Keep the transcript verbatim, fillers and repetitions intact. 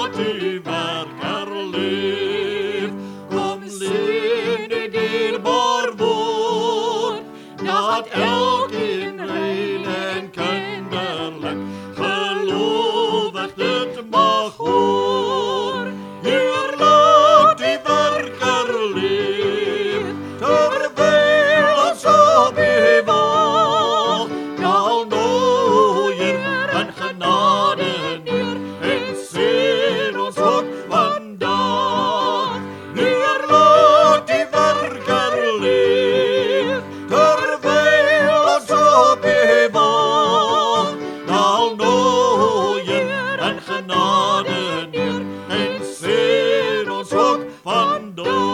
laat die werker leef. Kom sien die dierbaar woord, dat elkeen rein en kinderlik gelovig dit mag hoor. Heer, laat die werker leef, terwyl ons op U wag. Nou nooier in genade neer, en sien ons ook vandag. Heer, laat die werker leef, terwyl ons op U wag. Nou nooier in genade neer, en sien ons ook vandag.